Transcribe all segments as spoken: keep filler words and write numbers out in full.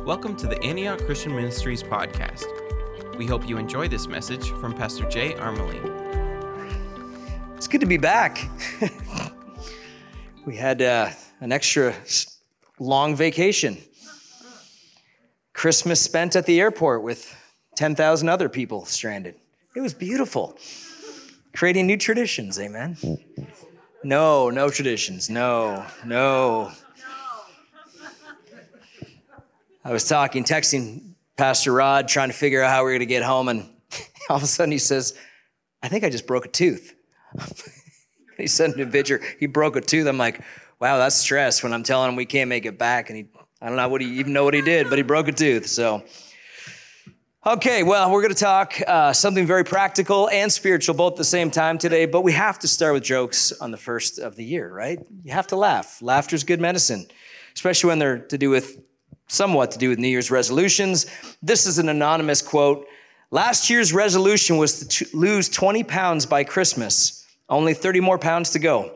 Welcome to the Antioch Christian Ministries podcast. We hope you enjoy this message from Pastor Jay Armeling. It's good to be back. We had uh, an extra long vacation. Christmas spent at the airport with ten thousand other people stranded. It was beautiful. Creating new traditions, amen? No, no traditions. No, no. I was talking, texting Pastor Rod, trying to figure out how we we're going to get home, and all of a sudden he says, I think I just broke a tooth. He sent me a picture. He broke a tooth. I'm like, wow, that's stress when I'm telling him we can't make it back. And he, I don't know what he even know what he did, but he broke a tooth. So, okay, well, we're going to talk uh, something very practical and spiritual both at the same time today, but we have to start with jokes on the first of the year, right? You have to laugh. Laughter's good medicine, especially when they're to do with, somewhat to do with New Year's resolutions. This is an anonymous quote. Last year's resolution was to t- lose twenty pounds by Christmas. Only thirty more pounds to go.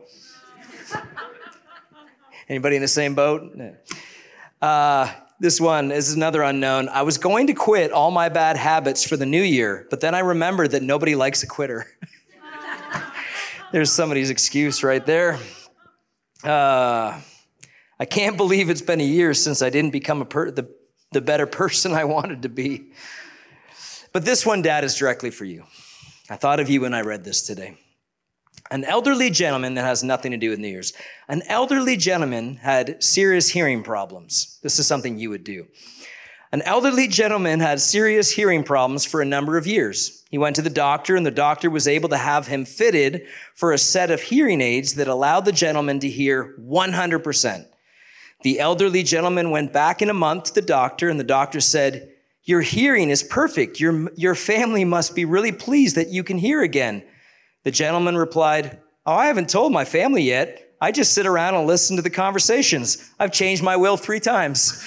Anybody in the same boat? Uh, this one is another unknown. I was going to quit all my bad habits for the new year, but then I remembered that nobody likes a quitter. There's somebody's excuse right there. Uh, I can't believe it's been a year since I didn't become a per- the, the better person I wanted to be. But this one, Dad, is directly for you. I thought of you when I read this today. An elderly gentleman, that has nothing to do with New Year's. An elderly gentleman had serious hearing problems. This is something you would do. An elderly gentleman had serious hearing problems for a number of years. He went to the doctor, and the doctor was able to have him fitted for a set of hearing aids that allowed the gentleman to hear one hundred percent. The elderly gentleman went back in a month to the doctor, and the doctor said, your hearing is perfect. Your, your family must be really pleased that you can hear again. The gentleman replied, oh, I haven't told my family yet. I just sit around and listen to the conversations. I've changed my will three times.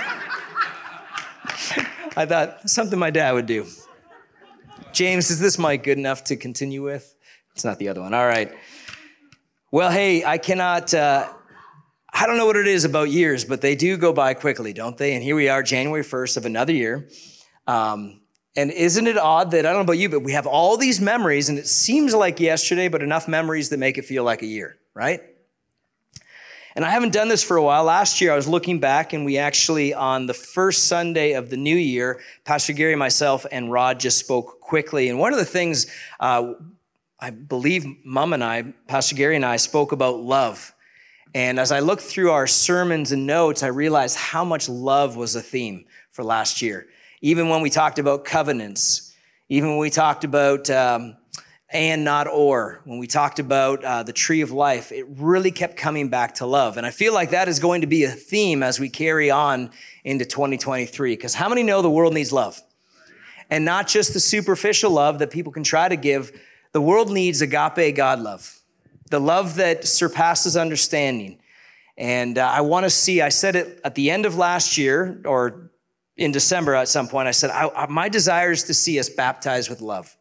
I thought, something my dad would do. James, is this mic good enough to continue with? It's not the other one. All right. Well, hey, I cannot... Uh, I don't know what it is about years, but they do go by quickly, don't they? And here we are, January first of another year. Um, and isn't it odd that, I don't know about you, but we have all these memories, and it seems like yesterday, but enough memories that make it feel like a year, right? And I haven't done this for a while. Last year, I was looking back, and we actually, on the first Sunday of the new year, Pastor Gary, myself, and Rod just spoke quickly. And one of the things, uh, I believe Mom and I, Pastor Gary and I, spoke about love. And as I looked through our sermons and notes, I realized how much love was a theme for last year. Even when we talked about covenants, even when we talked about um, and not or, when we talked about uh, the tree of life, it really kept coming back to love. And I feel like that is going to be a theme as we carry on into twenty twenty-three. Because how many know the world needs love? And not just the superficial love that people can try to give. The world needs agape God love. The love that surpasses understanding. And uh, I want to see, I said it at the end of last year, or in December at some point, I said, I, I, my desire is to see us baptized with love.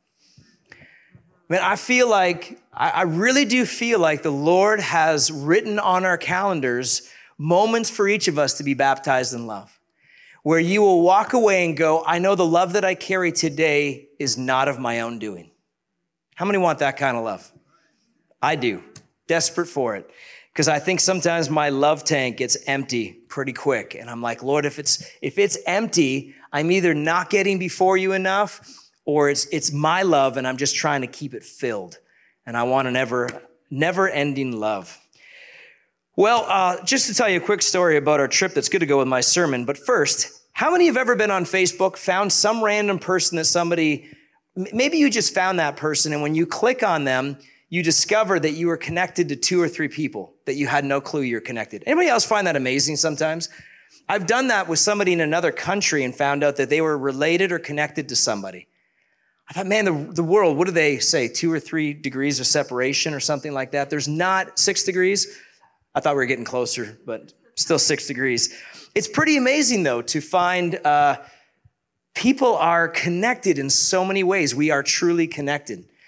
I mean, I feel like, I, I really do feel like the Lord has written on our calendars moments for each of us to be baptized in love, where you will walk away and go, I know the love that I carry today is not of my own doing. How many want that kind of love? I do, desperate for it, because I think sometimes my love tank gets empty pretty quick. And I'm like, Lord, if it's if it's empty, I'm either not getting before you enough, or it's it's my love and I'm just trying to keep it filled. And I want a never, never-ending love. Well, uh, just to tell you a quick story about our trip that's good to go with my sermon. But first, how many have ever been on Facebook, found some random person that somebody, maybe you just found that person, and when you click on them, you discover that you are connected to two or three people that you had no clue you're connected. Anybody else find that amazing sometimes? I've done that with somebody in another country and found out that they were related or connected to somebody. I thought, man, the, the world, what do they say? Two or three degrees of separation or something like that. There's not six degrees. I thought we were getting closer, but still six degrees. It's pretty amazing, though, to find uh, people are connected in so many ways. We are truly connected.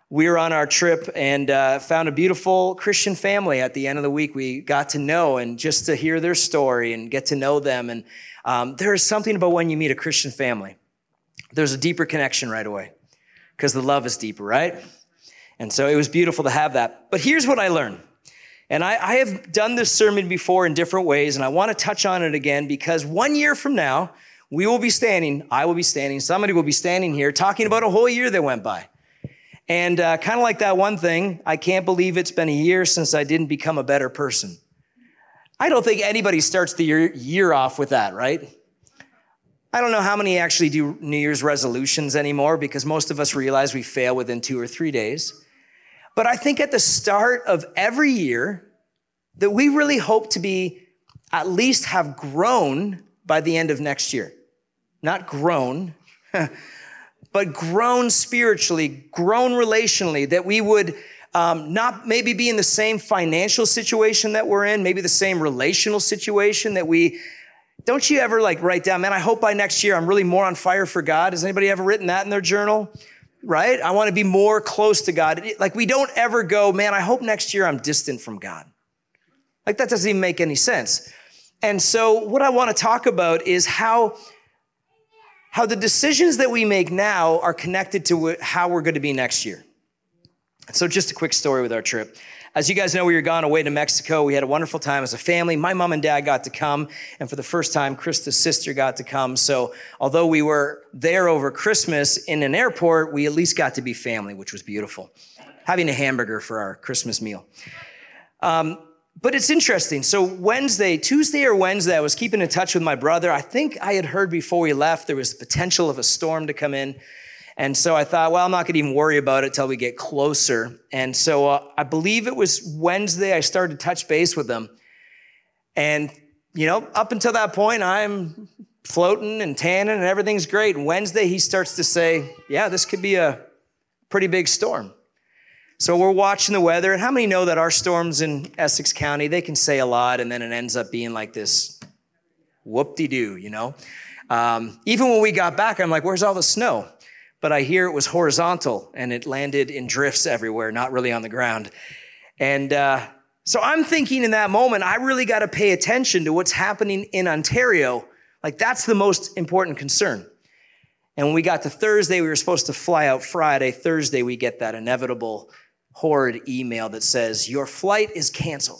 we were on our trip and uh, found a beautiful Christian family at the end of the week. We got to know and just to hear their story and get to know them. And um, there is something about when you meet a Christian family. There's a deeper connection right away because the love is deeper, right? And so it was beautiful to have that. But here's what I learned. And I, I have done this sermon before in different ways, and I want to touch on it again because one year from now, we will be standing, I will be standing, somebody will be standing here talking about a whole year that went by. And uh, kind of like that one thing, I can't believe it's been a year since I didn't become a better person. I don't think anybody starts the year, year off with that, right? I don't know how many actually do New Year's resolutions anymore because most of us realize we fail within two or three days. But I think at the start of every year that we really hope to be, at least have grown by the end of next year. Not grown, but grown spiritually, grown relationally, that we would um, not maybe be in the same financial situation that we're in, maybe the same relational situation that we, don't you ever like write down, man, I hope by next year I'm really more on fire for God. Has anybody ever written that in their journal? Right? I want to be more close to God. Like we don't ever go, man, I hope next year I'm distant from God. Like that doesn't even make any sense. And so what I want to talk about is how how the decisions that we make now are connected to how we're going to be next year. So just a quick story with our trip. As you guys know, we were gone away to Mexico. We had a wonderful time as a family. My mom and dad got to come, and for the first time, Krista's sister got to come. So although we were there over Christmas in an airport, we at least got to be family, which was beautiful. Having a hamburger for our Christmas meal. Um, But it's interesting. So Wednesday, Tuesday or Wednesday, I was keeping in touch with my brother. I think I had heard before we left there was the potential of a storm to come in. And so I thought, well, I'm not going to even worry about it till we get closer. And so uh, I believe it was Wednesday I started to touch base with him. And, you know, up until that point, I'm floating and tanning and everything's great. And Wednesday, he starts to say, yeah, this could be a pretty big storm. So we're watching the weather, and how many know that our storms in Essex County, they can say a lot, and then it ends up being like this whoop-de-doo, you know? Um, even when we got back, I'm like, where's all the snow? But I hear it was horizontal, and it landed in drifts everywhere, not really on the ground. And uh, so I'm thinking in that moment, I really got to pay attention to what's happening in Ontario. Like, that's the most important concern. And when we got to Thursday, we were supposed to fly out Friday. Thursday, we get that inevitable horrid email that says, your flight is canceled.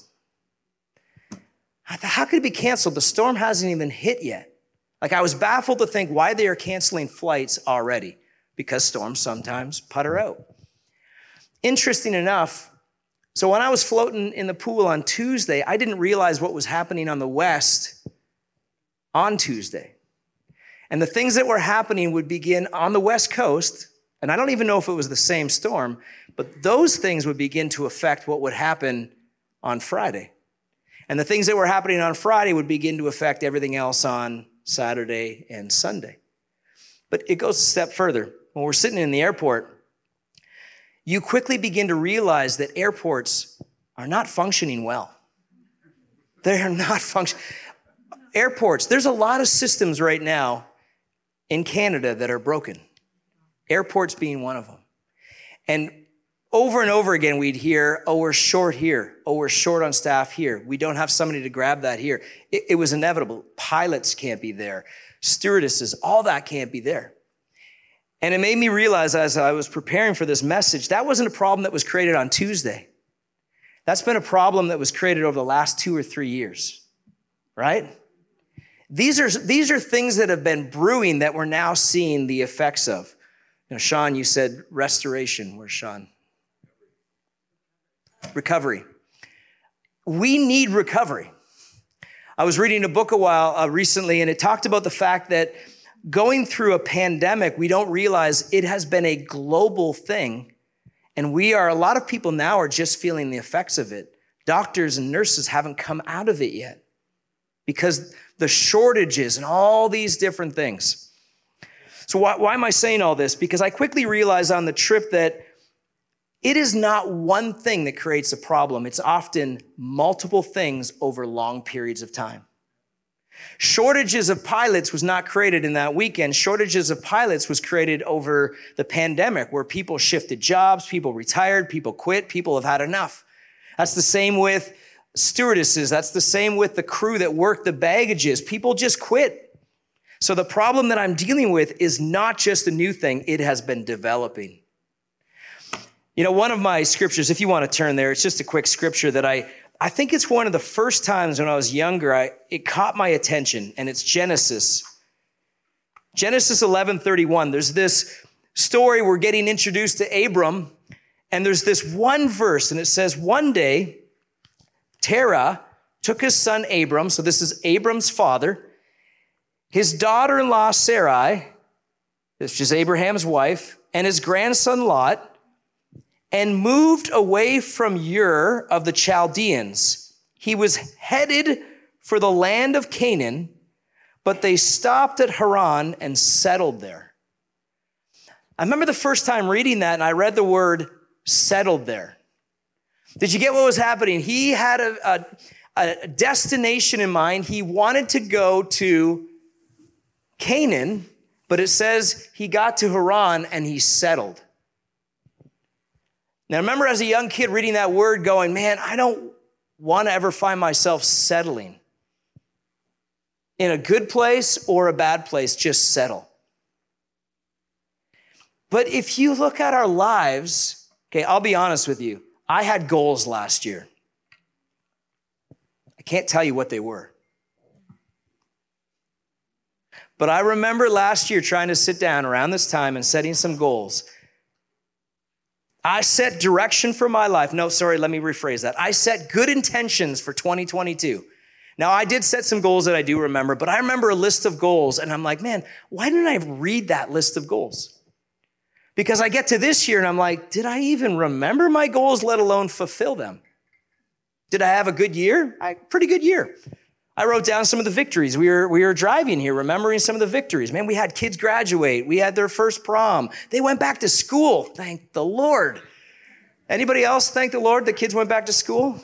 I thought, how could it be canceled? The storm hasn't even hit yet. Like I was baffled to think why they are canceling flights already, because storms sometimes putter out. Interesting enough, so when I was floating in the pool on Tuesday, I didn't realize what was happening on the west on Tuesday. And the things that were happening would begin on the west coast, and I don't even know if it was the same storm, but those things would begin to affect what would happen on Friday. And the things that were happening on Friday would begin to affect everything else on Saturday and Sunday. But it goes a step further. When we're sitting in the airport, you quickly begin to realize that airports are not functioning well. They are not functioning. Airports, there's a lot of systems right now in Canada that are broken. Airports being one of them. And over and over again, we'd hear, oh, we're short here. Oh, we're short on staff here. We don't have somebody to grab that here. It, it was inevitable. Pilots can't be there. Stewardesses, all that can't be there. And it made me realize as I was preparing for this message, that wasn't a problem that was created on Tuesday. That's been a problem that was created over the last two or three years, right? These are, these are things that have been brewing that we're now seeing the effects of. You know, Sean, you said restoration. Where's Sean? Recovery. We need recovery. I was reading a book a while uh, recently, and it talked about the fact that going through a pandemic, we don't realize it has been a global thing. And we are, a lot of people now are just feeling the effects of it. Doctors and nurses haven't come out of it yet because the shortages and all these different things. So why, why am I saying all this? Because I quickly realized on the trip that it is not one thing that creates a problem. It's often multiple things over long periods of time. Shortages of pilots was not created in that weekend. Shortages of pilots was created over the pandemic, where people shifted jobs, people retired, people quit, people have had enough. That's the same with stewardesses. That's the same with the crew that worked the baggages. People just quit. So the problem that I'm dealing with is not just a new thing. It has been developing. You know, one of my scriptures, if you want to turn there, it's just a quick scripture that I, I think it's one of the first times when I was younger, I, it caught my attention, and it's Genesis. Genesis eleven thirty-one. There's this story, we're getting introduced to Abram, and there's this one verse, and it says, one day, Terah took his son Abram, so this is Abram's father, his daughter-in-law Sarai, this is Abraham's wife, and his grandson Lot, and moved away from Ur of the Chaldeans. He was headed for the land of Canaan, but they stopped at Haran and settled there. I remember the first time reading that, and I read the word settled there. Did you get what was happening? He had a, a, a destination in mind. He wanted to go to Canaan, but it says he got to Haran and he settled. Now, I remember as a young kid reading that word going, man, I don't want to ever find myself settling in a good place or a bad place, just settle. But if you look at our lives, okay, I'll be honest with you. I had goals last year. I can't tell you what they were. But I remember last year trying to sit down around this time and setting some goals. I set direction for my life. No, sorry, let me rephrase that. I set good intentions for twenty twenty-two. Now, I did set some goals that I do remember, but I remember a list of goals, and I'm like, man, why didn't I read that list of goals? Because I get to this year, and I'm like, did I even remember my goals, let alone fulfill them? Did I have a good year? I, pretty good year. I wrote down some of the victories. We were, we were driving here, remembering some of the victories. Man, we had kids graduate. We had their first prom. They went back to school. Thank the Lord. Anybody else thank the Lord that kids went back to school?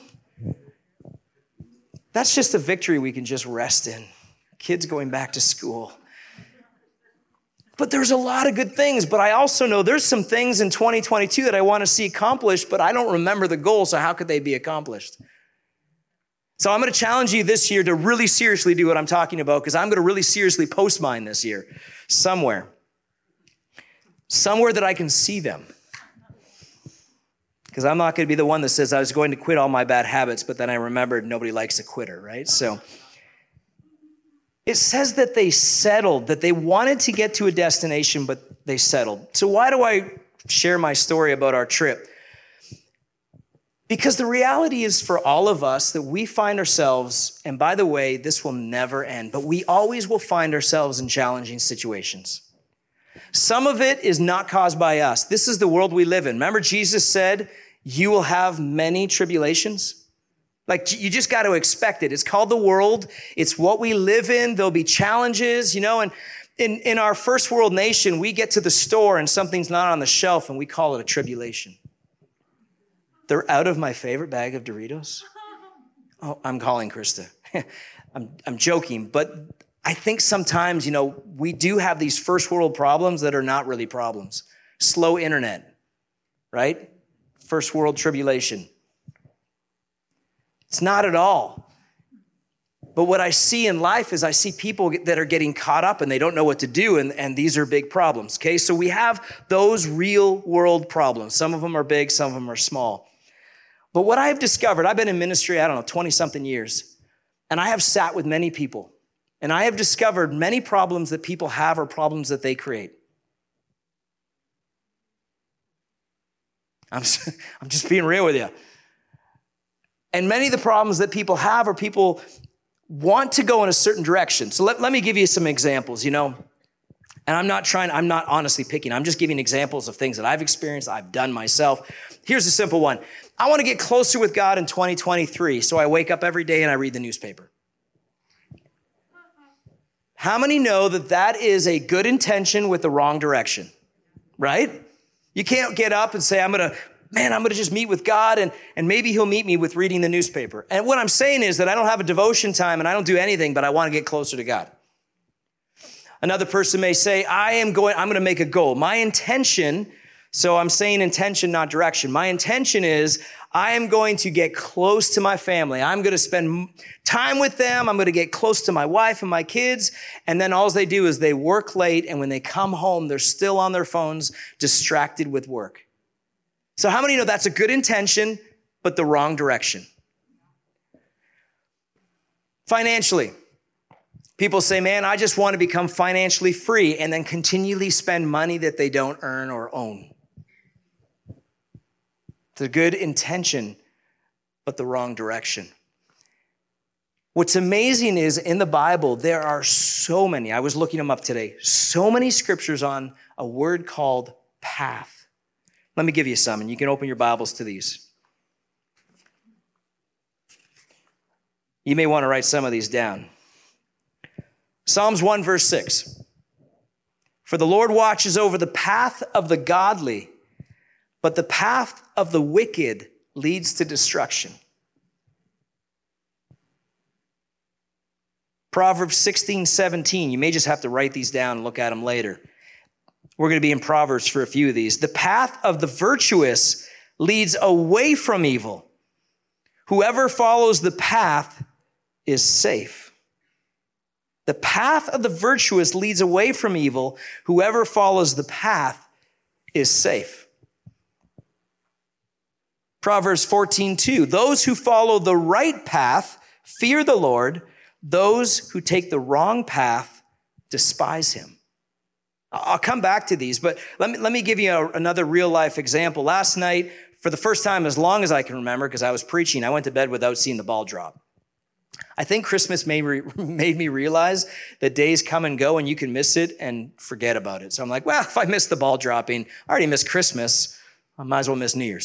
That's just a victory we can just rest in. Kids going back to school. But there's a lot of good things. But I also know there's some things in twenty twenty-two that I want to see accomplished, but I don't remember the goal, so how could they be accomplished? So I'm going to challenge you this year to really seriously do what I'm talking about, because I'm going to really seriously post mine this year somewhere. Somewhere that I can see them. Because I'm not going to be the one that says I was going to quit all my bad habits, but then I remembered nobody likes a quitter, right? So it says that they settled, that they wanted to get to a destination, but they settled. So why do I share my story about our trip? Because the reality is for all of us that we find ourselves, and by the way, this will never end, but we always will find ourselves in challenging situations. Some of it is not caused by us. This is the world we live in. Remember, Jesus said, you will have many tribulations. Like, you just got to expect it. It's called the world. It's what we live in. There'll be challenges, you know, and in, in our first world nation, we get to the store and something's not on the shelf and we call it a tribulation. They're out of my favorite bag of Doritos. Oh, I'm calling Krista. I'm, I'm joking, but I think sometimes, you know, we do have these first world problems that are not really problems. Slow internet, right? First world tribulation. It's not at all. But what I see in life is I see people that are getting caught up and they don't know what to do, and, and these are big problems, okay? So we have those real world problems. Some of them are big, some of them are small. But what I have discovered, I've been in ministry, I don't know, twenty-something years, and I have sat with many people, and I have discovered many problems that people have are problems that they create. I'm, I'm just being real with you. And many of the problems that people have are people want to go in a certain direction. So let, let me give you some examples, you know. And I'm not trying, I'm not honestly picking. I'm just giving examples of things that I've experienced, I've done myself. Here's a simple one. I want to get closer with God in twenty twenty-three, so I wake up every day and I read the newspaper. How many know that that is a good intention with the wrong direction, right? You can't get up and say, I'm going to man, I'm going to just meet with God and, and maybe he'll meet me with reading the newspaper. And what I'm saying is that I don't have a devotion time and I don't do anything, but I want to get closer to God. Another person may say, I am going, I'm going to make a goal. My intention, so I'm saying intention, not direction. My intention is I am going to get close to my family. I'm going to spend time with them. I'm going to get close to my wife and my kids. And then all they do is they work late. And when they come home, they're still on their phones, distracted with work. So how many know that's a good intention, but the wrong direction? Financially. People say, man, I just want to become financially free and then continually spend money that they don't earn or own. It's a good intention, but the wrong direction. What's amazing is in the Bible, there are so many, I was looking them up today, so many scriptures on a word called path. Let me give you some, and you can open your Bibles to these. You may want to write some of these down. Psalms one, verse six. For the Lord watches over the path of the godly, but the path of the wicked leads to destruction. Proverbs sixteen, seventeen. You may just have to write these down and look at them later. We're going to be in Proverbs for a few of these. The path of the virtuous leads away from evil. Whoever follows the path is safe. The path of the virtuous leads away from evil. Whoever follows the path is safe. Proverbs fourteen, two. Those who follow the right path fear the Lord. Those who take the wrong path despise him. I'll come back to these, but let me, let me give you a, another real life example. Last night, for the first time as long as I can remember, because I was preaching, I went to bed without seeing the ball drop. I think Christmas made me, made me realize that days come and go and you can miss it and forget about it. So I'm like, well, if I missed the ball dropping, I already missed Christmas. I might as well miss New Year's.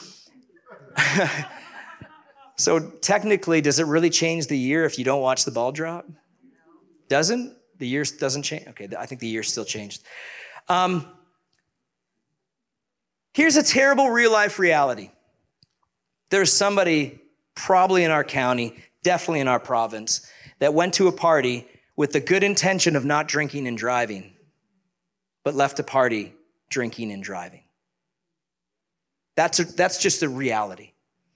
So technically, does it really change the year if you don't watch the ball drop? Doesn't? The year doesn't change? Okay, I think the year still changed. Um, here's a terrible real-life reality. There's somebody probably in our county, definitely in our province, that went to a party with the good intention of not drinking and driving, but left a party drinking and driving. That's, a, that's just the reality.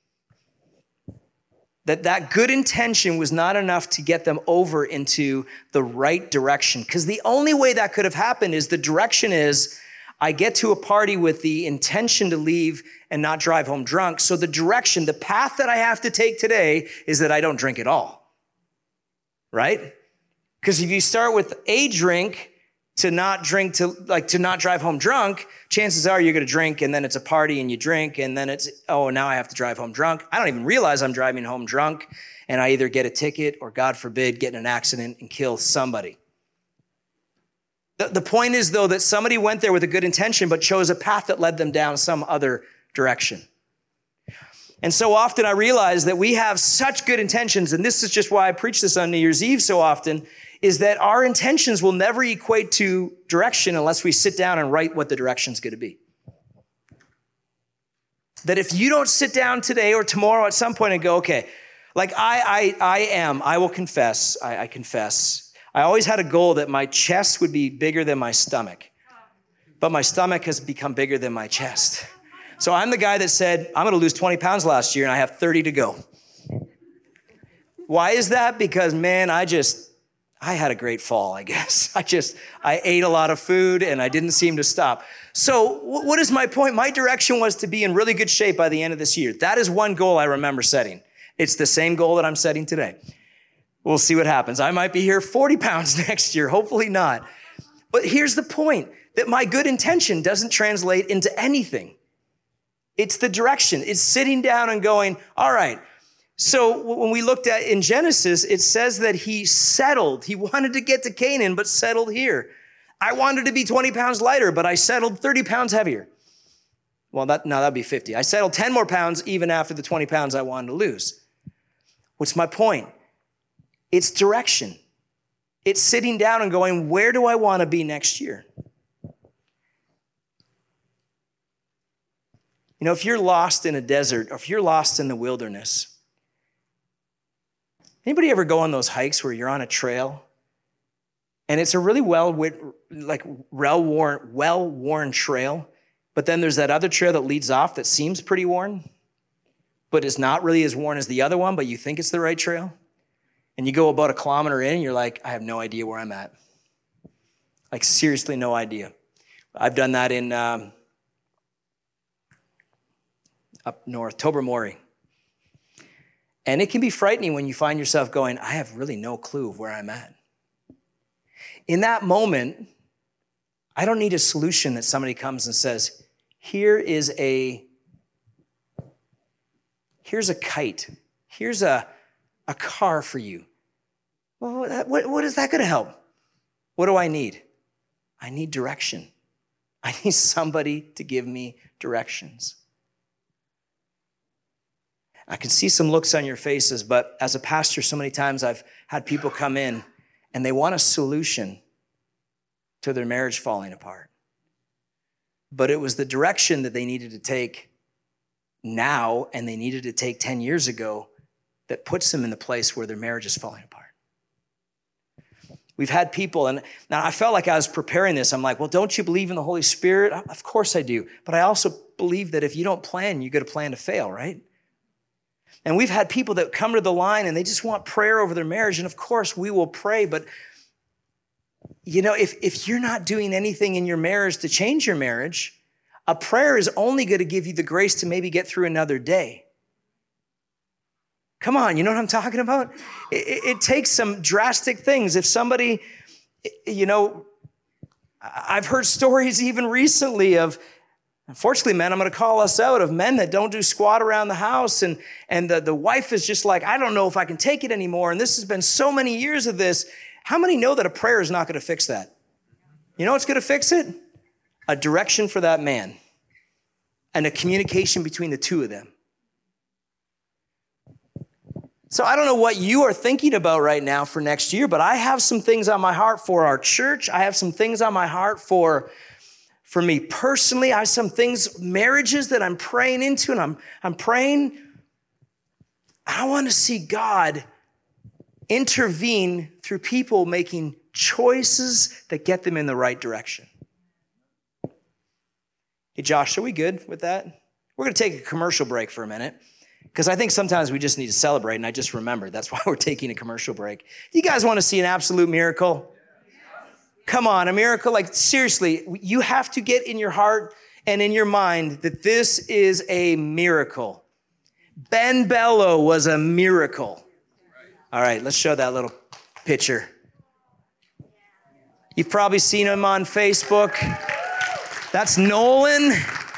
That that good intention was not enough to get them over into the right direction. Because the only way that could have happened is the direction is, I get to a party with the intention to leave and not drive home drunk. So the direction, the path that I have to take today is that I don't drink at all. Right? Because if you start with a drink to not drink, to like to not drive home drunk, chances are you're going to drink and then it's a party and you drink and then it's, oh, now I have to drive home drunk. I don't even realize I'm driving home drunk and I either get a ticket or, God forbid, get in an accident and kill somebody. The, the point is, though, that somebody went there with a good intention but chose a path that led them down some other direction. And so often I realize that we have such good intentions, and this is just why I preach this on New Year's Eve so often, is that our intentions will never equate to direction unless we sit down and write what the direction's going to be. That if you don't sit down today or tomorrow at some point and go, okay, like I I, I am, I will confess, I, I confess. I always had a goal that my chest would be bigger than my stomach, but my stomach has become bigger than my chest. So I'm the guy that said, I'm going to lose twenty pounds last year and I have thirty to go. Why is that? Because, man, I just... I had a great fall, I guess. I just, I ate a lot of food and I didn't seem to stop. So what is my point? My direction was to be in really good shape by the end of this year. That is one goal I remember setting. It's the same goal that I'm setting today. We'll see what happens. I might be here forty pounds next year. Hopefully not. But here's the point, that my good intention doesn't translate into anything. It's the direction. It's sitting down and going, all right, so when we looked at in Genesis, it says that he settled. He wanted to get to Canaan, but settled here. I wanted to be twenty pounds lighter, but I settled thirty pounds heavier. Well, that, no, that'd be fifty. I settled ten more pounds even after the twenty pounds I wanted to lose. What's my point? It's direction. It's sitting down and going, where do I want to be next year? You know, if you're lost in a desert or if you're lost in the wilderness, anybody ever go on those hikes where you're on a trail and it's a really well, like well-worn, well-worn trail, but then there's that other trail that leads off that seems pretty worn, but it's not really as worn as the other one, but you think it's the right trail? And you go about a kilometer in and you're like, I have no idea where I'm at. Like seriously, no idea. I've done that in um, up north, Tobermory. And it can be frightening when you find yourself going, I have really no clue of where I'm at. In that moment, I don't need a solution that somebody comes and says, here is a, here's a kite. Here's a, a car for you. Well, what, what is that going to help? What do I need? I need direction. I need somebody to give me directions. I can see some looks on your faces, but as a pastor, so many times I've had people come in and they want a solution to their marriage falling apart. But it was the direction that they needed to take now and they needed to take ten years ago that puts them in the place where their marriage is falling apart. We've had people, and now I felt like I was preparing this. I'm like, well, don't you believe in the Holy Spirit? Of course I do. But I also believe that if you don't plan, you got to plan to fail, right? And we've had people that come to the line and they just want prayer over their marriage. And of course we will pray, but you know, if, if you're not doing anything in your marriage to change your marriage, a prayer is only going to give you the grace to maybe get through another day. Come on, you know what I'm talking about? It, it, it takes some drastic things. If somebody, you know, I've heard stories even recently of, unfortunately, men, I'm going to call us out, of men that don't do squat around the house. And, and the, the wife is just like, I don't know if I can take it anymore. And this has been so many years of this. How many know that a prayer is not going to fix that? You know what's going to fix it? A direction for that man and a communication between the two of them. So I don't know what you are thinking about right now for next year, but I have some things on my heart for our church. I have some things on my heart for, for me personally. I have some things, marriages that I'm praying into, and I'm, I'm praying. I want to see God intervene through people making choices that get them in the right direction. Hey, Josh, are we good with that? We're going to take a commercial break for a minute, because I think sometimes we just need to celebrate, and I just remembered that's why we're taking a commercial break. You guys want to see an absolute miracle? Come on, a miracle. Like, seriously, you have to get in your heart and in your mind that this is a miracle. Ben Bello was a miracle. All right, let's show that little picture. You've probably seen him on Facebook. That's Nolan.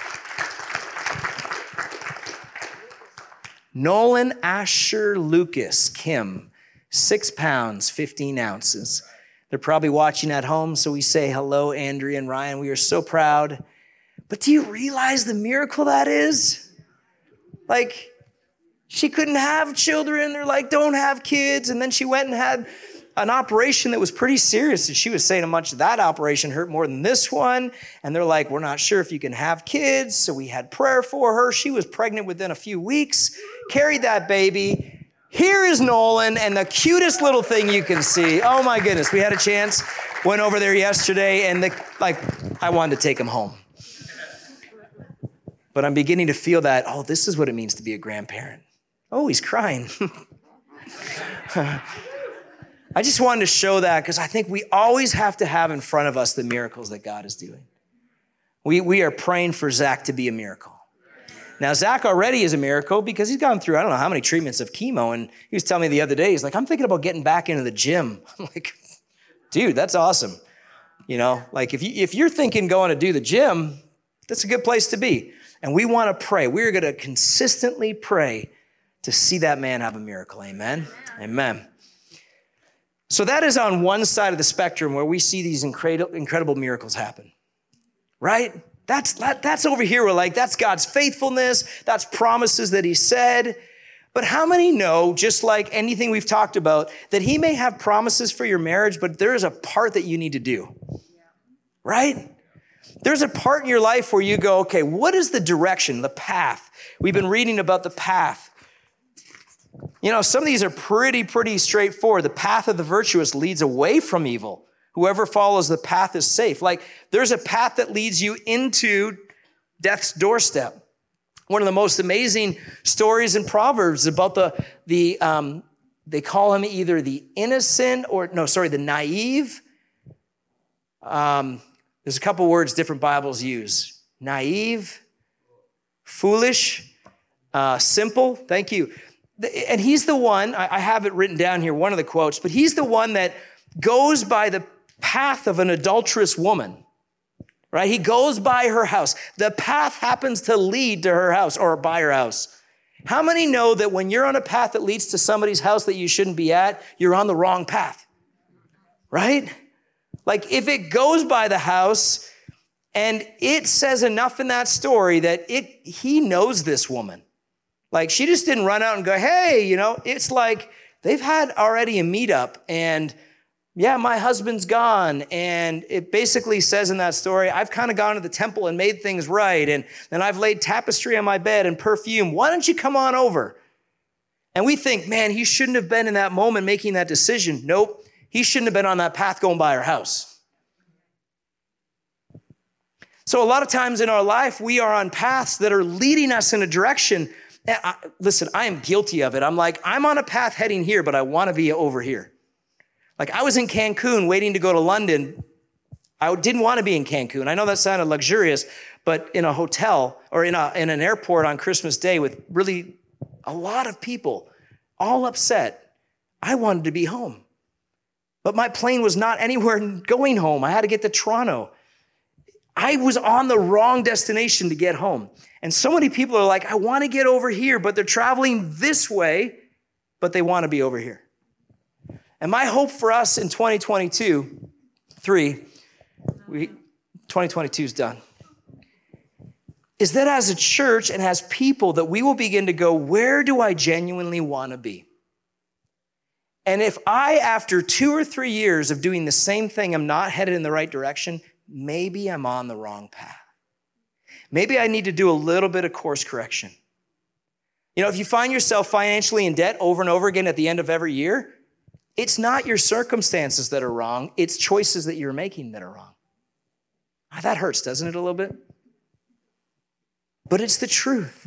Nolan Asher Lucas Kim, six pounds, fifteen ounces. They're probably watching at home, so we say hello, Andrea and Ryan. We are so proud. But do you realize the miracle that is? Like, she couldn't have children. They're like, don't have kids. And then she went and had an operation that was pretty serious. And she was saying how much that operation hurt more than this one. And they're like, we're not sure if you can have kids. So we had prayer for her. She was pregnant within a few weeks, carried that baby. Here is Nolan, and the cutest little thing you can see. Oh my goodness. We had a chance, went over there yesterday, and the, like, I wanted to take him home. But I'm beginning to feel that, oh, this is what it means to be a grandparent. Oh, he's crying. I just wanted to show that because I think we always have to have in front of us the miracles that God is doing. We, we are praying for Zach to be a miracle. Now, Zach already is a miracle because he's gone through, I don't know how many treatments of chemo. And he was telling me the other day, he's like, I'm thinking about getting back into the gym. I'm like, dude, that's awesome. You know, like if, you, if you're thinking going to do the gym, that's a good place to be. And we want to pray. We're going to consistently pray to see that man have a miracle. Amen. Amen. So that is on one side of the spectrum where we see these incredible, incredible miracles happen, right? That's, that, that's over here. We're like, that's God's faithfulness. That's promises that he said. But how many know, just like anything we've talked about, that he may have promises for your marriage, but there is a part that you need to do, right? There's a part in your life where you go, okay, what is the direction, the path? We've been reading about the path. You know, some of these are pretty, pretty straightforward. The path of the virtuous leads away from evil. Whoever follows the path is safe. Like, there's a path that leads you into death's doorstep. One of the most amazing stories in Proverbs about the, the um, they call him either the innocent or, no, sorry, the naive. Um, there's a couple words different Bibles use. Naive, foolish, uh, simple. Thank you. And he's the one, I have it written down here, one of the quotes, but he's the one that goes by the path of an adulterous woman, right? He goes by her house. The path happens to lead to her house or by her house. How many know that when you're on a path that leads to somebody's house that you shouldn't be at, you're on the wrong path, right? Like, if it goes by the house and it says enough in that story that it he knows this woman. Like, she just didn't run out and go, hey, you know, it's like they've had already a meetup and yeah, my husband's gone. And it basically says in that story, I've kind of gone to the temple and made things right. And then I've laid tapestry on my bed and perfume. Why don't you come on over? And we think, man, he shouldn't have been in that moment making that decision. Nope. He shouldn't have been on that path going by her house. So a lot of times in our life, we are on paths that are leading us in a direction. And I, listen, I am guilty of it. I'm like, I'm on a path heading here, but I want to be over here. Like, I was in Cancun waiting to go to London. I didn't want to be in Cancun. I know that sounded luxurious, but in a hotel or in, a, in an airport on Christmas Day with really a lot of people all upset, I wanted to be home. But my plane was not anywhere going home. I had to get to Toronto. I was on the wrong destination to get home. And so many people are like, I want to get over here, but they're traveling this way, but they want to be over here. And my hope for us in twenty twenty-two, three, we, twenty twenty-two is done, is that as a church and as people that we will begin to go, where do I genuinely want to be? And if I, after two or three years of doing the same thing, am not headed in the right direction, maybe I'm on the wrong path. Maybe I need to do a little bit of course correction. You know, if you find yourself financially in debt over and over again at the end of every year, it's not your circumstances that are wrong. It's choices that you're making that are wrong. Oh, that hurts, doesn't it, a little bit? But it's the truth.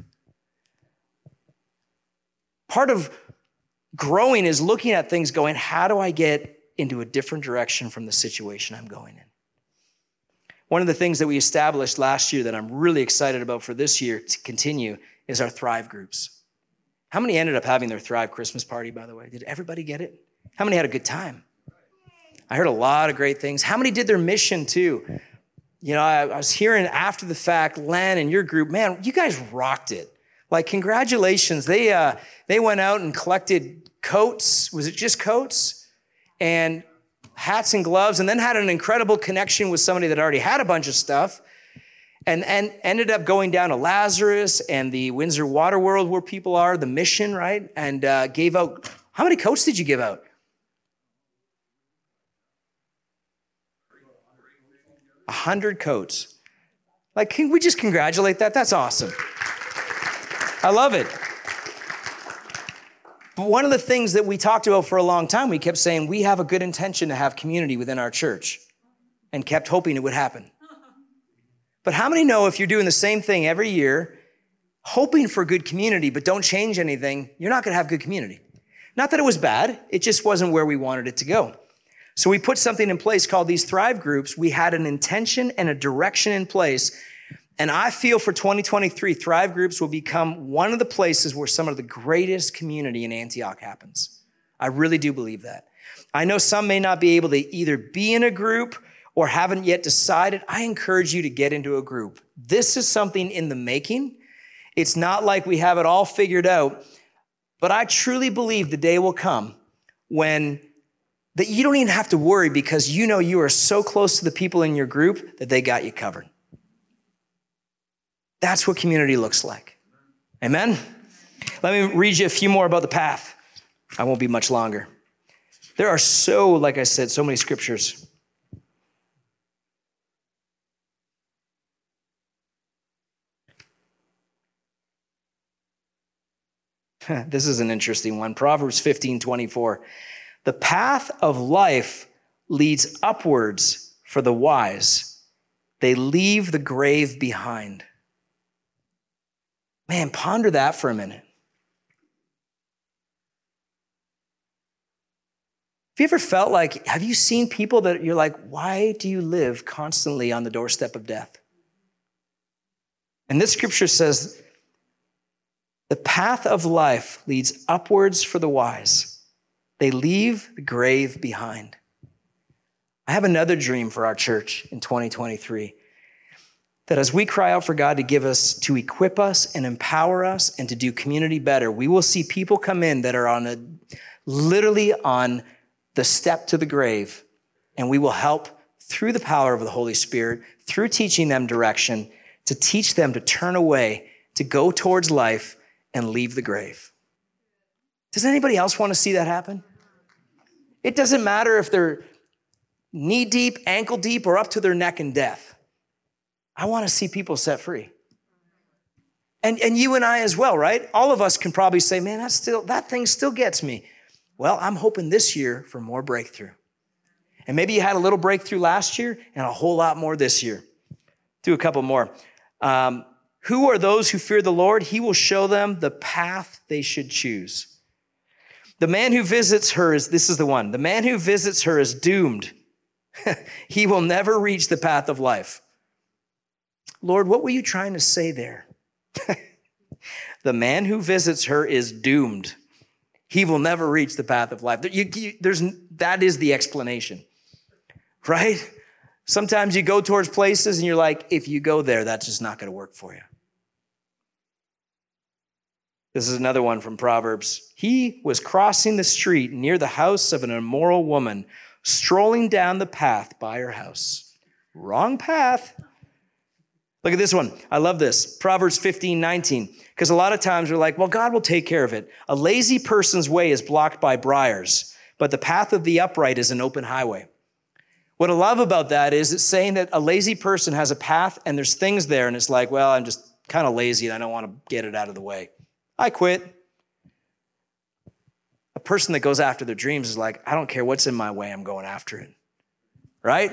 Part of growing is looking at things going, how do I get into a different direction from the situation I'm going in? One of the things that we established last year that I'm really excited about for this year to continue is our Thrive groups. How many ended up having their Thrive Christmas party, by the way? Did everybody get it? How many had a good time? I heard a lot of great things. How many did their mission too? You know, I, I was hearing after the fact, Len and your group, man, you guys rocked it. Like, congratulations. They uh, they went out and collected coats. Was it just coats? And hats and gloves, and then had an incredible connection with somebody that already had a bunch of stuff. And, and ended up going down to Lazarus and the Windsor Water World where people are, the mission, right? And uh, gave out, how many coats did you give out? A hundred coats. Like, can we just congratulate that? That's awesome. I love it. But one of the things that we talked about for a long time, we kept saying, we have a good intention to have community within our church, and kept hoping it would happen. But how many know if you're doing the same thing every year, hoping for good community, but don't change anything, you're not going to have good community? Not that it was bad. It just wasn't where we wanted it to go. So we put something in place called these Thrive groups. We had an intention and a direction in place. And I feel for twenty twenty-three, Thrive groups will become one of the places where some of the greatest community in Antioch happens. I really do believe that. I know some may not be able to either be in a group or haven't yet decided. I encourage you to get into a group. This is something in the making. It's not like we have it all figured out, but I truly believe the day will come when that you don't even have to worry, because you know you are so close to the people in your group that they got you covered. That's what community looks like. Amen? Let me read you a few more about the path. I won't be much longer. There are so, like I said, so many scriptures. This is an interesting one. Proverbs fifteen twenty-four. The path of life leads upwards for the wise. They leave the grave behind. Man, ponder that for a minute. Have you ever felt like, have you seen people that you're like, why do you live constantly on the doorstep of death? And this scripture says, the path of life leads upwards for the wise. They leave the grave behind. I have another dream for our church in twenty twenty-three, that as we cry out for God to give us, to equip us and empower us and to do community better, we will see people come in that are on a, literally on the step to the grave, and we will help through the power of the Holy Spirit, through teaching them direction, to teach them to turn away, to go towards life and leave the grave. Does anybody else want to see that happen? It doesn't matter if they're knee deep, ankle deep, or up to their neck in death. I want to see people set free. And, and you and I as well, right? All of us can probably say, man, that's still, that thing still gets me. Well, I'm hoping this year for more breakthrough. And maybe you had a little breakthrough last year and a whole lot more this year. Do a couple more. Um, who are those who fear the Lord? He will show them the path they should choose. The man who visits her is, this is the one, the man who visits her is doomed. He will never reach the path of life. Lord, what were you trying to say there? The man who visits her is doomed. He will never reach the path of life. You, you, there's, that is the explanation, right? Sometimes you go towards places and you're like, if you go there, that's just not going to work for you. This is another one from Proverbs. He was crossing the street near the house of an immoral woman, strolling down the path by her house. Wrong path. Look at this one. I love this. Proverbs fifteen nineteen. Because a lot of times we're like, well, God will take care of it. A lazy person's way is blocked by briars, but the path of the upright is an open highway. What I love about that is it's saying that a lazy person has a path and there's things there and it's like, well, I'm just kind of lazy and I don't want to get it out of the way. I quit. A person that goes after their dreams is like, I don't care what's in my way, I'm going after it. Right?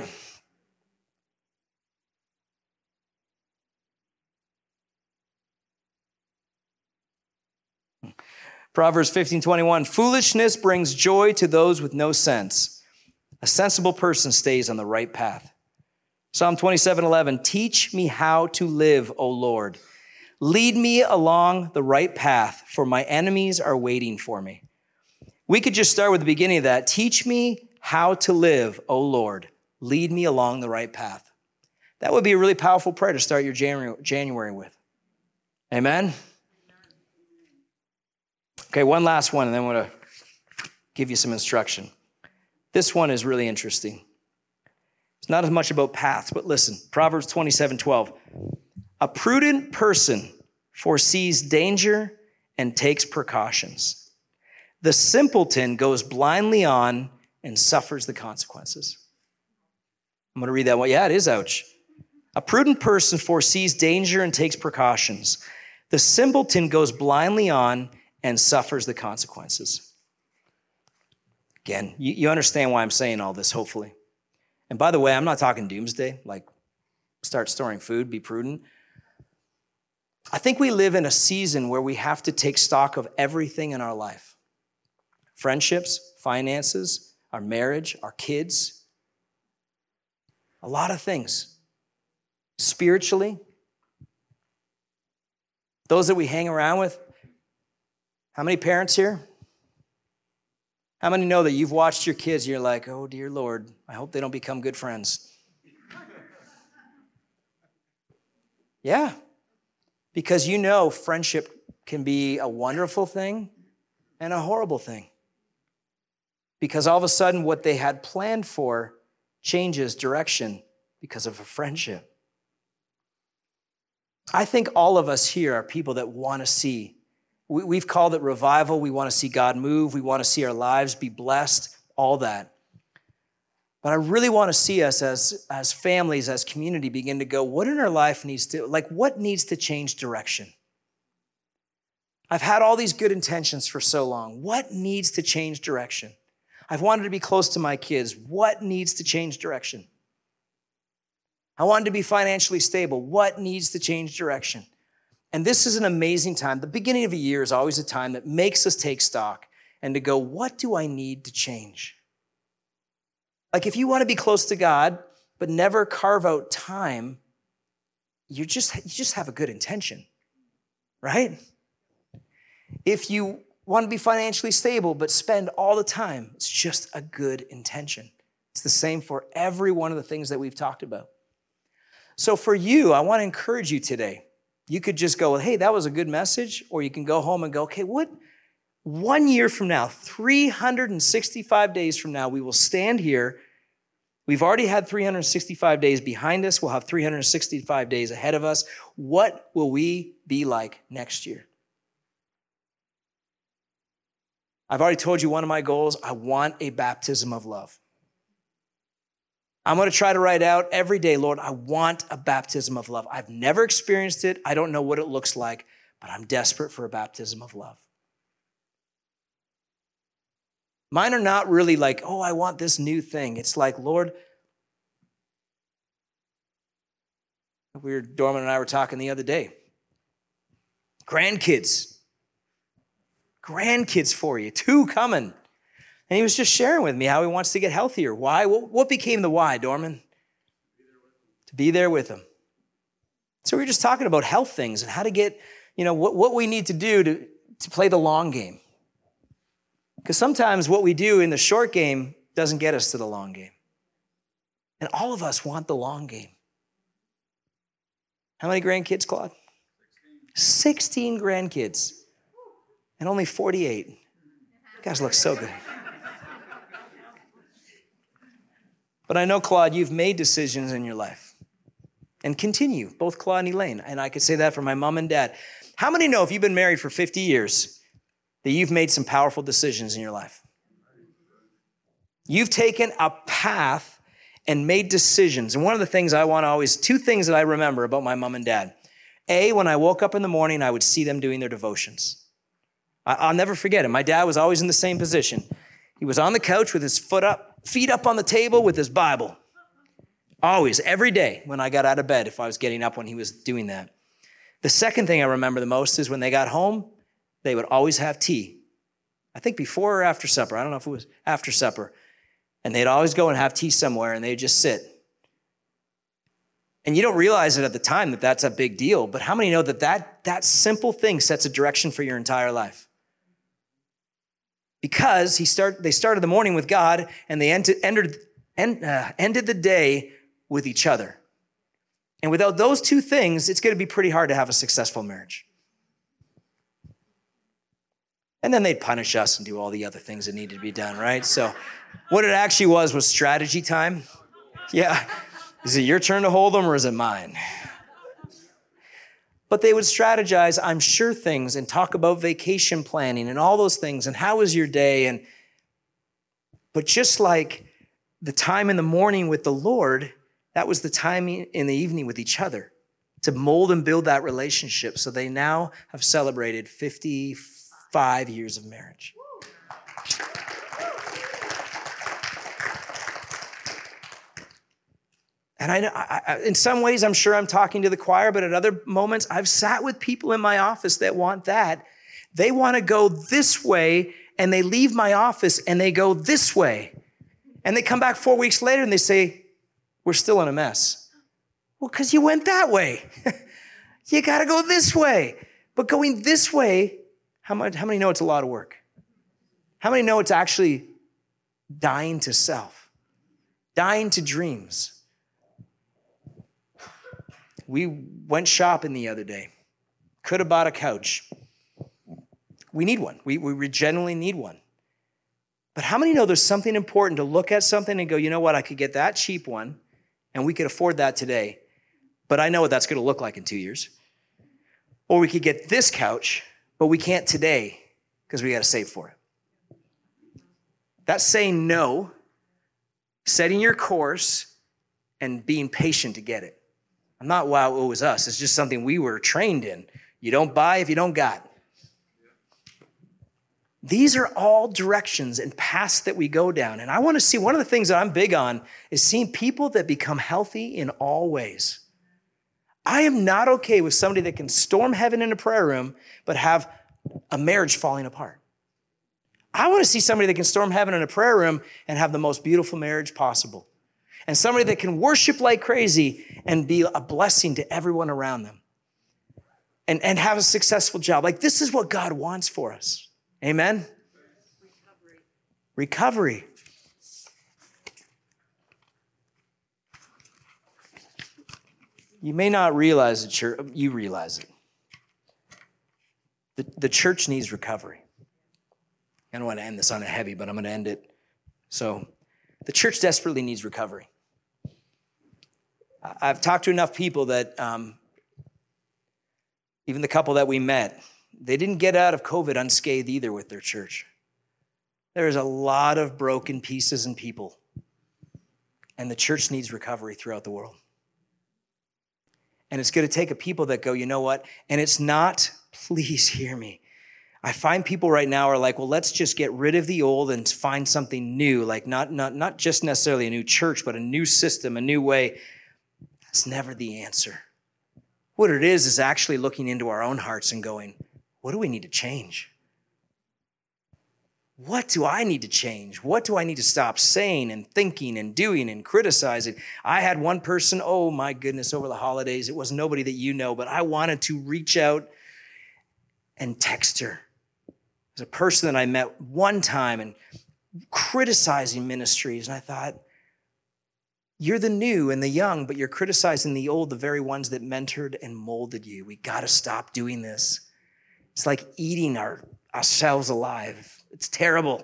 Proverbs fifteen twenty-one, foolishness brings joy to those with no sense. A sensible person stays on the right path. Psalm twenty-seven eleven, teach me how to live, O Lord. Lead me along the right path, for my enemies are waiting for me. We could just start with the beginning of that. Teach me how to live, O Lord. Lead me along the right path. That would be a really powerful prayer to start your January, January with. Amen? Okay, one last one, and then I'm going to give you some instruction. This one is really interesting. It's not as much about paths, but listen, Proverbs twenty-seven twelve. A prudent person foresees danger and takes precautions. The simpleton goes blindly on and suffers the consequences. I'm going to read that one. Yeah, it is ouch. A prudent person foresees danger and takes precautions. The simpleton goes blindly on and suffers the consequences. Again, you, you understand why I'm saying all this, hopefully. And by the way, I'm not talking doomsday, like start storing food, be prudent. I think we live in a season where we have to take stock of everything in our life. Friendships, finances, our marriage, our kids. A lot of things. Spiritually. Those that we hang around with. How many parents here? How many know that you've watched your kids and you're like, oh, dear Lord, I hope they don't become good friends? Yeah, because you know friendship can be a wonderful thing and a horrible thing. Because all of a sudden what they had planned for changes direction because of a friendship. I think all of us here are people that want to see. We've called it revival. We want to see God move. We want to see our lives be blessed, all that. But I really want to see us as, as families, as community, begin to go, what in our life needs to, like what needs to change direction? I've had all these good intentions for so long. What needs to change direction? I've wanted to be close to my kids. What needs to change direction? I wanted to be financially stable. What needs to change direction? And this is an amazing time. The beginning of a year is always a time that makes us take stock and to go, what do I need to change? Like if you want to be close to God, but never carve out time, you just, you just have a good intention, right? If you want to be financially stable, but spend all the time, it's just a good intention. It's the same for every one of the things that we've talked about. So for you, I want to encourage you today. You could just go, hey, that was a good message, or you can go home and go, okay, what? One year from now, three hundred sixty-five days from now, we will stand here. We've already had three hundred sixty-five days behind us. We'll have three hundred sixty-five days ahead of us. What will we be like next year? I've already told you one of my goals. I want a baptism of love. I'm going to try to write out every day, Lord, I want a baptism of love. I've never experienced it. I don't know what it looks like, but I'm desperate for a baptism of love. Mine are not really like, oh, I want this new thing. It's like, Lord, we were, Dorman and I were talking the other day. Grandkids. Grandkids for you. Two coming. And he was just sharing with me how he wants to get healthier. Why? What became the why, Dorman? To be there with him. So we were just talking about health things and how to get, you know, what, what we need to do to, to play the long game. Because sometimes what we do in the short game doesn't get us to the long game. And all of us want the long game. How many grandkids, Claude? sixteen grandkids. And only forty-eight. You guys look so good. But I know, Claude, you've made decisions in your life. And continue, both Claude and Elaine. And I could say that for my mom and dad. How many know if you've been married for fifty years that you've made some powerful decisions in your life? You've taken a path and made decisions. And one of the things I want to always, two things that I remember about my mom and dad. A, when I woke up in the morning, I would see them doing their devotions. I'll never forget it. My dad was always in the same position. He was on the couch with his foot up, feet up on the table with his Bible. Always, every day when I got out of bed, if I was getting up when he was doing that. The second thing I remember the most is when they got home, they would always have tea. I think before or after supper. I don't know if it was after supper. And they'd always go and have tea somewhere and they'd just sit. And you don't realize it at the time that that's a big deal, but how many know that that, that simple thing sets a direction for your entire life? Because he start, they started the morning with God and they entered, entered, end, uh, ended the day with each other. And without those two things, it's going to be pretty hard to have a successful marriage. And then they'd punish us and do all the other things that needed to be done, right? So what it actually was was strategy time. Yeah. Is it your turn to hold them or is it mine? But they would strategize, I'm sure, things and talk about vacation planning and all those things and how was your day? And but just like the time in the morning with the Lord, that was the time in the evening with each other to mold and build that relationship. So they now have celebrated fifty-five years of marriage. And I, I, in some ways, I'm sure I'm talking to the choir, but at other moments, I've sat with people in my office that want that. They want to go this way, and they leave my office, and they go this way. And they come back four weeks later, and they say, we're still in a mess. Well, because you went that way. You got to go this way. But going this way, how much, how many know it's a lot of work? How many know it's actually dying to self, dying to dreams? We went shopping the other day. Could have bought a couch. We need one. We, we genuinely need one. But how many know there's something important to look at something and go, you know what, I could get that cheap one, and we could afford that today, but I know what that's going to look like in two years. Or we could get this couch, but we can't today because we got to save for it. That's saying no, setting your course, and being patient to get it. I'm not, wow, it was us. It's just something we were trained in. You don't buy if you don't got. These are all directions and paths that we go down. And I want to see, one of the things that I'm big on is seeing people that become healthy in all ways. I am not okay with somebody that can storm heaven in a prayer room, but have a marriage falling apart. I want to see somebody that can storm heaven in a prayer room and have the most beautiful marriage possible. And somebody that can worship like crazy and be a blessing to everyone around them. And, and have a successful job. Like, this is what God wants for us. Amen? Recovery. Recovery. You may not realize it, church. You realize it. The, the church needs recovery. I don't want to end this on a heavy, but I'm going to end it. So, the church desperately needs recovery. I've talked to enough people that, um, even the couple that we met, they didn't get out of COVID unscathed either with their church. There's a lot of broken pieces and people, and the church needs recovery throughout the world. And it's going to take a people that go, you know what? And it's not, please hear me. I find people right now are like, well, let's just get rid of the old and find something new, like not, not, not just necessarily a new church, but a new system, a new way. That's never the answer. What it is is actually looking into our own hearts and going, what do we need to change? What do I need to change? What do I need to stop saying and thinking and doing and criticizing? I had one person, oh my goodness, over the holidays, it was nobody that you know, but I wanted to reach out and text her. There's a person that I met one time and criticizing ministries, and I thought, you're the new and the young, but you're criticizing the old, the very ones that mentored and molded you. We got to stop doing this. It's like eating our, ourselves alive. It's terrible.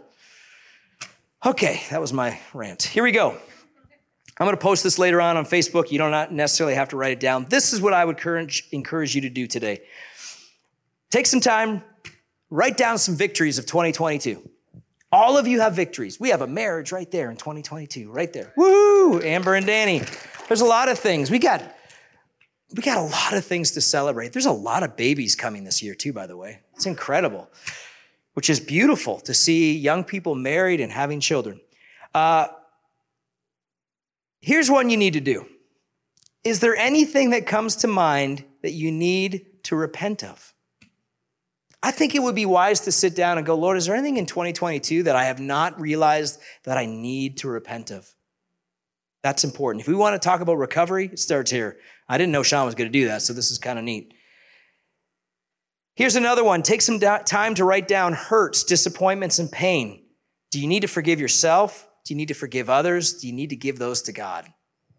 Okay, that was my rant. Here we go. I'm going to post this later on on Facebook. You don't necessarily have to write it down. This is what I would encourage, encourage you to do today. Take some time, write down some victories of twenty twenty-two. All of you have victories. We have a marriage right there in twenty twenty-two, right there. Woo! Amber and Danny. There's a lot of things. We got, we got a lot of things to celebrate. There's a lot of babies coming this year too, by the way. It's incredible, which is beautiful to see young people married and having children. Uh, here's one you need to do. Is there anything that comes to mind that you need to repent of? I think it would be wise to sit down and go, Lord, is there anything in twenty twenty-two that I have not realized that I need to repent of? That's important. If we want to talk about recovery, it starts here. I didn't know Sean was going to do that, so this is kind of neat. Here's another one. Take some da- time to write down hurts, disappointments, and pain. Do you need to forgive yourself? Do you need to forgive others? Do you need to give those to God?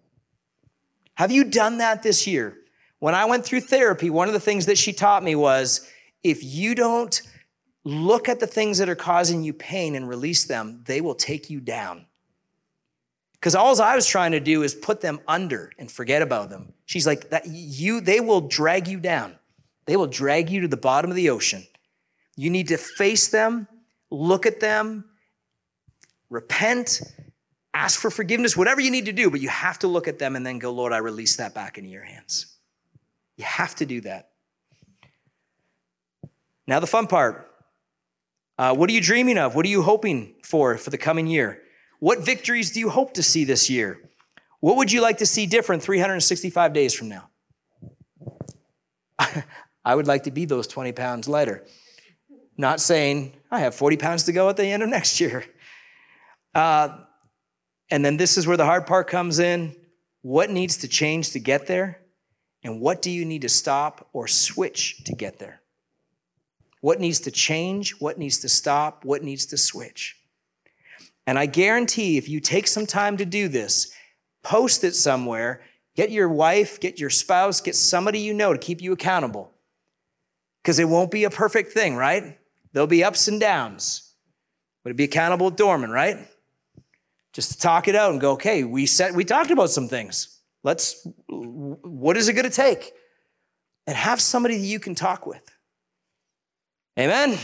Have you done that this year? When I went through therapy, one of the things that she taught me was, if you don't look at the things that are causing you pain and release them, they will take you down. Because all I was trying to do is put them under and forget about them. She's like, that you, they will drag you down. They will drag you to the bottom of the ocean. You need to face them, look at them, repent, ask for forgiveness, whatever you need to do, but you have to look at them and then go, Lord, I release that back into your hands. You have to do that. Now the fun part. Uh, what are you dreaming of? What are you hoping for for the coming year? What victories do you hope to see this year? What would you like to see different three hundred sixty-five days from now? I would like to be those twenty pounds lighter. Not saying I have forty pounds to go at the end of next year. Uh, and then this is where the hard part comes in. What needs to change to get there? And what do you need to stop or switch to get there? What needs to change? What needs to stop? What needs to switch? And I guarantee if you take some time to do this, post it somewhere, get your wife, get your spouse, get somebody you know to keep you accountable. Because it won't be a perfect thing, right? There'll be ups and downs. But it'd be accountable at Dorman, right? Just to talk it out and go, okay, we said we talked about some things. Let's, what is it going to take? And have somebody that you can talk with. Amen?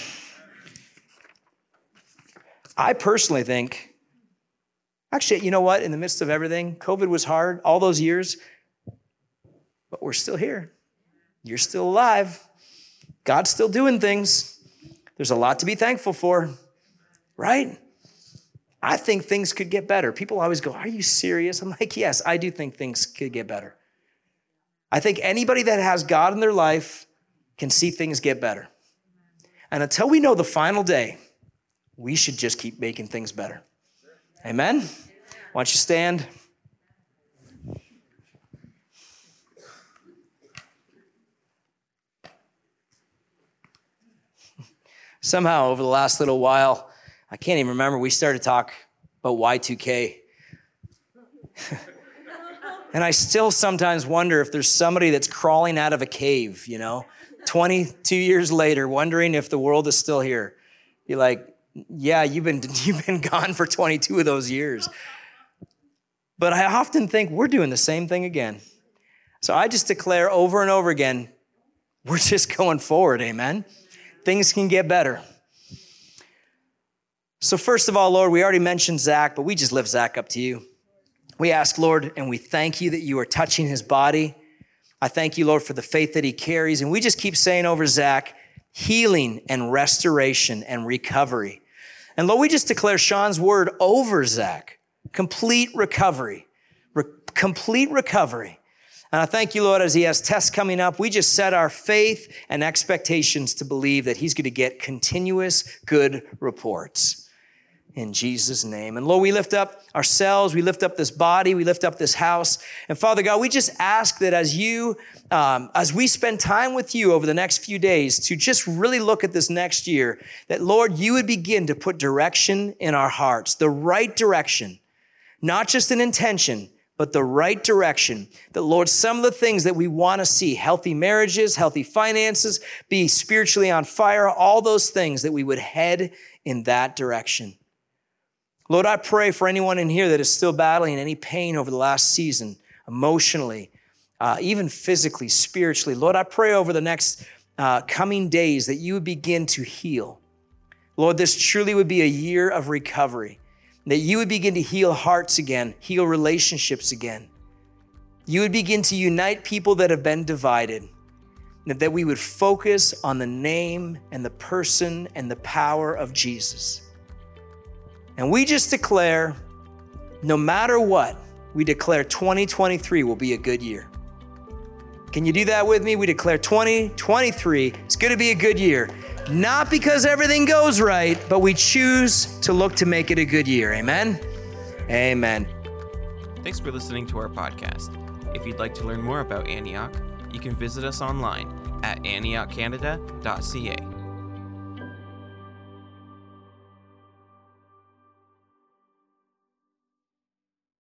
I personally think, actually, you know what? In the midst of everything, COVID was hard all those years, but we're still here. You're still alive. God's still doing things. There's a lot to be thankful for, right? I think things could get better. People always go, are you serious? I'm like, yes, I do think things could get better. I think anybody that has God in their life can see things get better. And until we know the final day, we should just keep making things better. Amen? Why don't you stand? Somehow over the last little while, I can't even remember, we started to talk about Y two K. And I still sometimes wonder if there's somebody that's crawling out of a cave, you know, twenty-two years later, wondering if the world is still here. You're like, yeah, you've been, you've been gone for twenty-two of those years. But I often think we're doing the same thing again. So I just declare over and over again, we're just going forward, amen? Things can get better. So first of all, Lord, we already mentioned Zach, but we just lift Zach up to you. We ask, Lord, and we thank you that you are touching his body. I thank you, Lord, for the faith that he carries. And we just keep saying over Zach, healing and restoration and recovery. And Lord, we just declare Sean's word over Zach, complete recovery, re- complete recovery. And I thank you, Lord, as he has tests coming up, we just set our faith and expectations to believe that he's going to get continuous good reports. In Jesus' name. And Lord, we lift up ourselves, we lift up this body, we lift up this house. And Father God, we just ask that as you, um, as we spend time with you over the next few days to just really look at this next year, that Lord, you would begin to put direction in our hearts, the right direction, not just an intention, but the right direction. That Lord, some of the things that we want to see, healthy marriages, healthy finances, be spiritually on fire, all those things that we would head in that direction. Lord, I pray for anyone in here that is still battling any pain over the last season, emotionally, uh, even physically, spiritually. Lord, I pray over the next uh, coming days that you would begin to heal. Lord, this truly would be a year of recovery, that you would begin to heal hearts again, heal relationships again. You would begin to unite people that have been divided, and that we would focus on the name and the person and the power of Jesus. And we just declare, no matter what, we declare twenty twenty-three will be a good year. Can you do that with me? We declare twenty twenty-three is going to be a good year. Not because everything goes right, but we choose to look to make it a good year. Amen? Amen. Thanks for listening to our podcast. If you'd like to learn more about Antioch, you can visit us online at antioch canada dot c a.